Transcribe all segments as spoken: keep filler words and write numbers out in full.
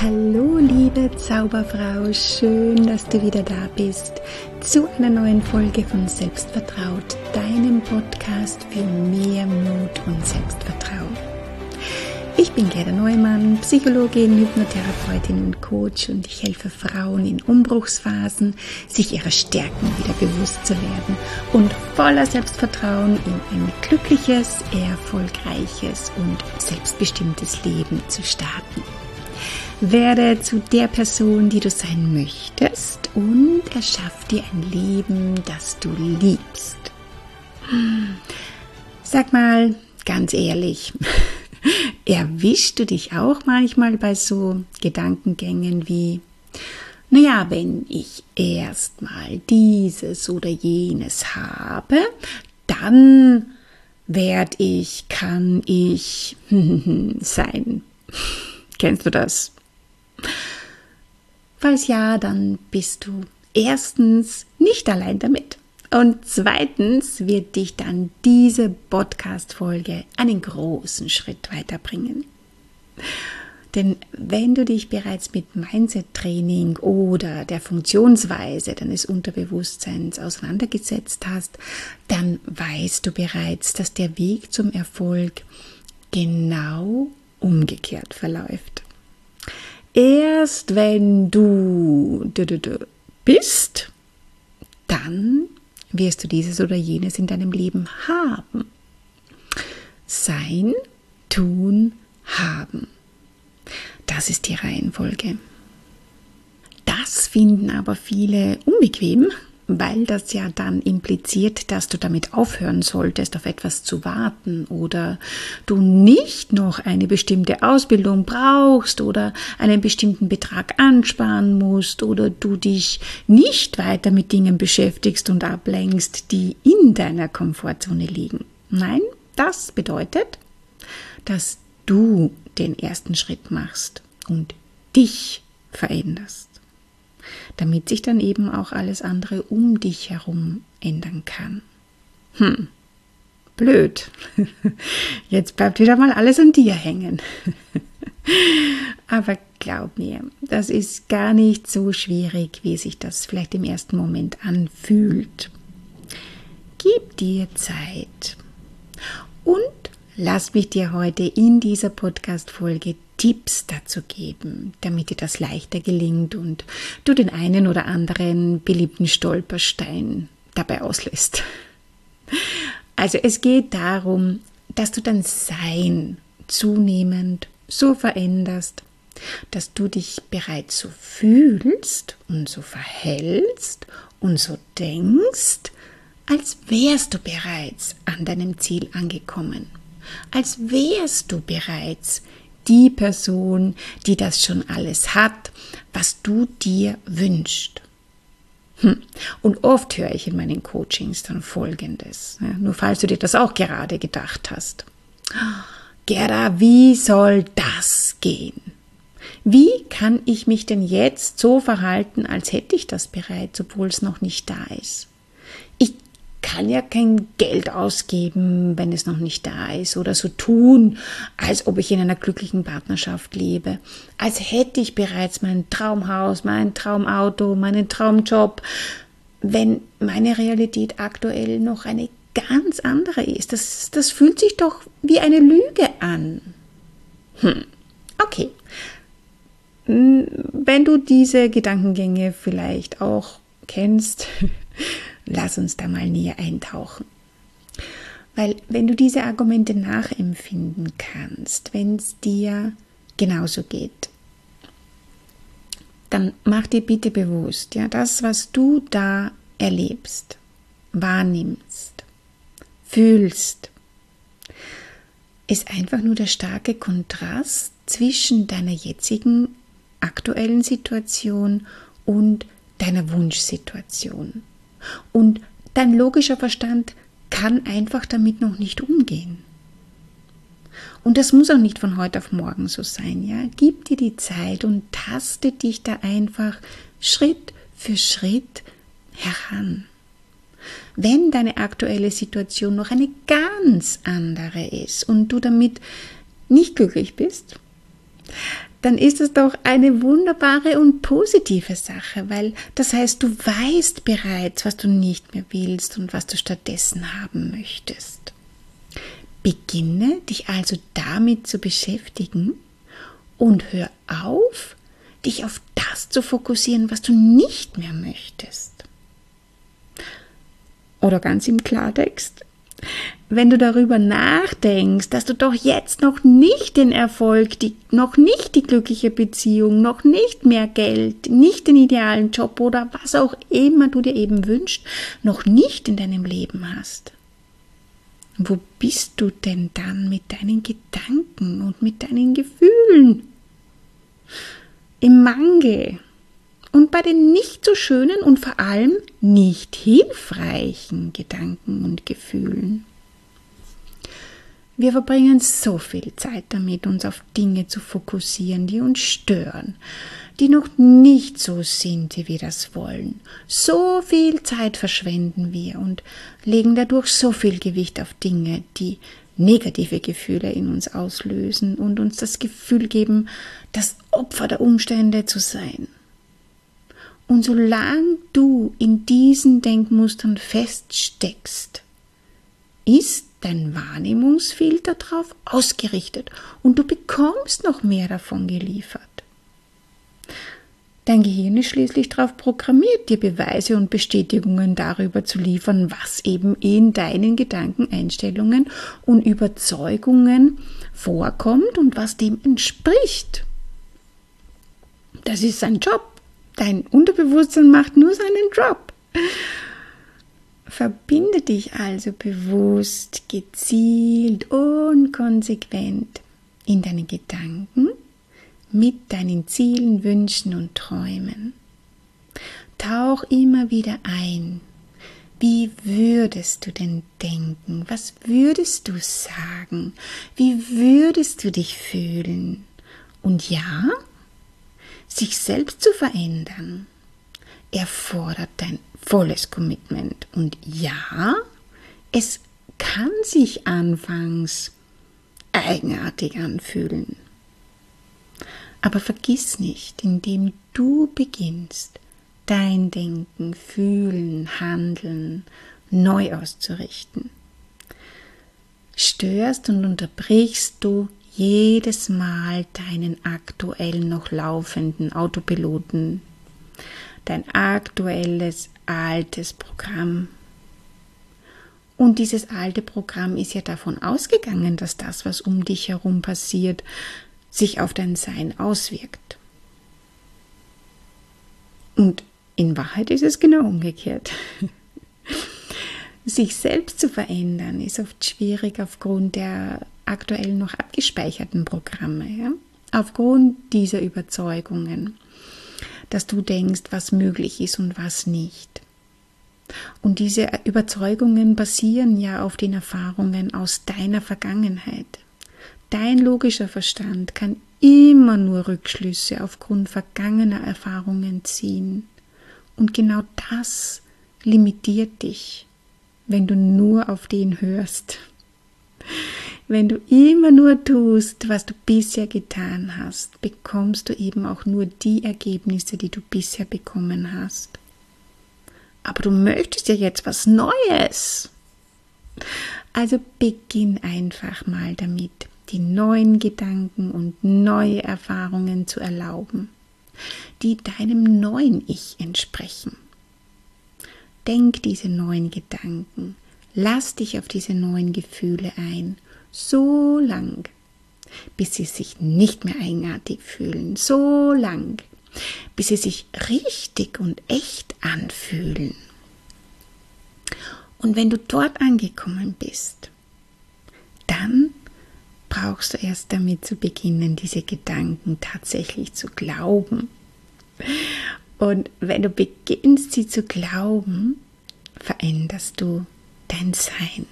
Hallo liebe Zauberfrau, schön, dass du wieder da bist zu einer neuen Folge von Selbstvertraut, deinem Podcast für mehr Mut und Selbstvertrauen. Ich bin Gerda Neumann, Psychologin, Hypnotherapeutin und Coach und ich helfe Frauen in Umbruchsphasen, sich ihrer Stärken wieder bewusst zu werden und voller Selbstvertrauen in ein glückliches, erfolgreiches und selbstbestimmtes Leben zu starten. Werde zu der Person, die du sein möchtest und erschaff dir ein Leben, das du liebst. Sag mal ganz ehrlich, erwischst du dich auch manchmal bei so Gedankengängen wie, naja, wenn ich erstmal dieses oder jenes habe, dann werde ich, kann ich sein. Kennst du das? Falls ja, dann bist du erstens nicht allein damit und zweitens wird dich dann diese Podcast-Folge einen großen Schritt weiterbringen. Denn wenn du dich bereits mit Mindset-Training oder der Funktionsweise deines Unterbewusstseins auseinandergesetzt hast, dann weißt du bereits, dass der Weg zum Erfolg genau umgekehrt verläuft. Erst wenn du bist, dann wirst du dieses oder jenes in deinem Leben haben. Sein, tun, haben. Das ist die Reihenfolge. Das finden aber viele unbequem, weil das ja dann impliziert, dass du damit aufhören solltest, auf etwas zu warten oder du nicht noch eine bestimmte Ausbildung brauchst oder einen bestimmten Betrag ansparen musst oder du dich nicht weiter mit Dingen beschäftigst und ablenkst, die in deiner Komfortzone liegen. Nein, das bedeutet, dass du den ersten Schritt machst und dich veränderst, damit sich dann eben auch alles andere um dich herum ändern kann. Hm, blöd. Jetzt bleibt wieder mal alles an dir hängen. Aber glaub mir, das ist gar nicht so schwierig, wie sich das vielleicht im ersten Moment anfühlt. Gib dir Zeit und lass mich dir heute in dieser Podcast-Folge Tipps dazu geben, damit dir das leichter gelingt und du den einen oder anderen beliebten Stolperstein dabei auslässt. Also es geht darum, dass du dein Sein zunehmend so veränderst, dass du dich bereits so fühlst und so verhältst und so denkst, als wärst du bereits an deinem Ziel angekommen. Als wärst du bereits die Person, die das schon alles hat, was du dir wünschst. Hm. Und oft höre ich in meinen Coachings dann Folgendes, ja, nur falls du dir das auch gerade gedacht hast. Gerda, wie soll das gehen? Wie kann ich mich denn jetzt so verhalten, als hätte ich das bereits, obwohl es noch nicht da ist? Ich kann ja kein Geld ausgeben, wenn es noch nicht da ist, oder so tun, als ob ich in einer glücklichen Partnerschaft lebe, als hätte ich bereits mein Traumhaus, mein Traumauto, meinen Traumjob, wenn meine Realität aktuell noch eine ganz andere ist. Das, das fühlt sich doch wie eine Lüge an. Hm. Okay. Wenn du diese Gedankengänge vielleicht auch kennst, lass uns da mal näher eintauchen. Weil wenn du diese Argumente nachempfinden kannst, wenn es dir genauso geht, dann mach dir bitte bewusst, ja, das, was du da erlebst, wahrnimmst, fühlst, ist einfach nur der starke Kontrast zwischen deiner jetzigen aktuellen Situation und deiner Wunschsituation. Und dein logischer Verstand kann einfach damit noch nicht umgehen. Und das muss auch nicht von heute auf morgen so sein, ja? Gib dir die Zeit und taste dich da einfach Schritt für Schritt heran. Wenn deine aktuelle Situation noch eine ganz andere ist und du damit nicht glücklich bist, dann ist es doch eine wunderbare und positive Sache, weil das heißt, du weißt bereits, was du nicht mehr willst und was du stattdessen haben möchtest. Beginne dich also damit zu beschäftigen und hör auf, dich auf das zu fokussieren, was du nicht mehr möchtest. Oder ganz im Klartext, wenn du darüber nachdenkst, dass du doch jetzt noch nicht den Erfolg, die, noch nicht die glückliche Beziehung, noch nicht mehr Geld, nicht den idealen Job oder was auch immer du dir eben wünschst, noch nicht in deinem Leben hast. Wo bist du denn dann mit deinen Gedanken und mit deinen Gefühlen? Im Mangel und bei den nicht so schönen und vor allem nicht hilfreichen Gedanken und Gefühlen. Wir verbringen so viel Zeit damit, uns auf Dinge zu fokussieren, die uns stören, die noch nicht so sind, wie wir das wollen. So viel Zeit verschwenden wir und legen dadurch so viel Gewicht auf Dinge, die negative Gefühle in uns auslösen und uns das Gefühl geben, das Opfer der Umstände zu sein. Und solange du in diesen Denkmustern feststeckst, ist dein Wahrnehmungsfilter darauf ausgerichtet und du bekommst noch mehr davon geliefert. Dein Gehirn ist schließlich darauf programmiert, dir Beweise und Bestätigungen darüber zu liefern, was eben in deinen Gedanken, Einstellungen und Überzeugungen vorkommt und was dem entspricht. Das ist sein Job. Dein Unterbewusstsein macht nur seinen Job. Verbinde dich also bewusst, gezielt und konsequent in deinen Gedanken mit deinen Zielen, Wünschen und Träumen. Tauch immer wieder ein. Wie würdest du denn denken? Was würdest du sagen? Wie würdest du dich fühlen? Und ja, sich selbst zu verändern, erfordert dein volles Commitment. Und ja, es kann sich anfangs eigenartig anfühlen. Aber vergiss nicht, indem du beginnst, dein Denken, Fühlen, Handeln neu auszurichten, störst und unterbrichst du jedes Mal deinen aktuell noch laufenden Autopiloten, dein aktuelles altes Programm. Und dieses alte Programm ist ja davon ausgegangen, dass das, was um dich herum passiert, sich auf dein Sein auswirkt. Und in Wahrheit ist es genau umgekehrt. Sich selbst zu verändern ist oft schwierig aufgrund der aktuell noch abgespeicherten Programme, ja? Aufgrund dieser Überzeugungen, dass du denkst, was möglich ist und was nicht. Und diese Überzeugungen basieren ja auf den Erfahrungen aus deiner Vergangenheit. Dein logischer Verstand kann immer nur Rückschlüsse aufgrund vergangener Erfahrungen ziehen. Und genau das limitiert dich, wenn du nur auf den hörst. Wenn du immer nur tust, was du bisher getan hast, bekommst du eben auch nur die Ergebnisse, die du bisher bekommen hast. Aber du möchtest ja jetzt was Neues. Also beginn einfach mal damit, die neuen Gedanken und neue Erfahrungen zu erlauben, die deinem neuen Ich entsprechen. Denk diese neuen Gedanken, lass dich auf diese neuen Gefühle ein, so lang, bis sie sich nicht mehr eigenartig fühlen, so lang, bis sie sich richtig und echt anfühlen. Und wenn du dort angekommen bist, dann brauchst du erst damit zu beginnen, diese Gedanken tatsächlich zu glauben. Und wenn du beginnst, sie zu glauben, veränderst du dein Sein.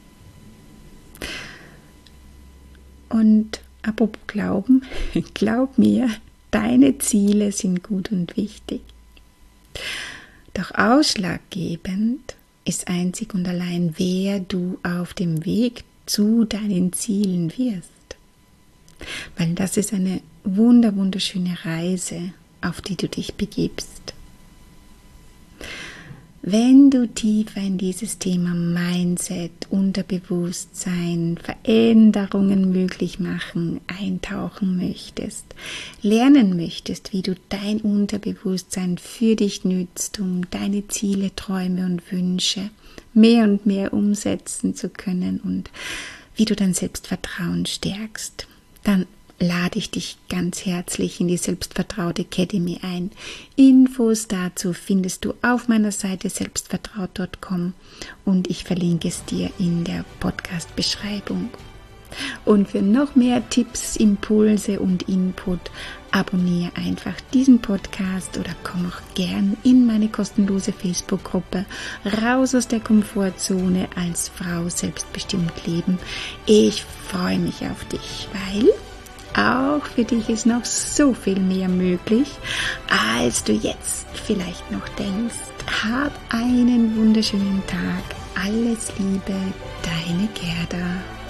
Und apropos Glauben, glaub mir, deine Ziele sind gut und wichtig. Doch ausschlaggebend ist einzig und allein, wer du auf dem Weg zu deinen Zielen wirst. weil das ist eine wunder, wunderschöne Reise, auf die du dich begibst. Wenn du tiefer in dieses Thema Mindset, Unterbewusstsein, Veränderungen möglich machen, eintauchen möchtest, lernen möchtest, wie du dein Unterbewusstsein für dich nützt, um deine Ziele, Träume und Wünsche mehr und mehr umsetzen zu können und wie du dein Selbstvertrauen stärkst, dann lade ich dich ganz herzlich in die Selbstvertraut Academy ein. Infos dazu findest du auf meiner Seite selbstvertraut punkt com und ich verlinke es dir in der Podcast-Beschreibung. Und für noch mehr Tipps, Impulse und Input abonniere einfach diesen Podcast oder komm auch gern in meine kostenlose Facebook-Gruppe Raus aus der Komfortzone als Frau selbstbestimmt leben. Ich freue mich auf dich, weil auch für dich ist noch so viel mehr möglich, als du jetzt vielleicht noch denkst. Hab einen wunderschönen Tag. Alles Liebe, deine Gerda.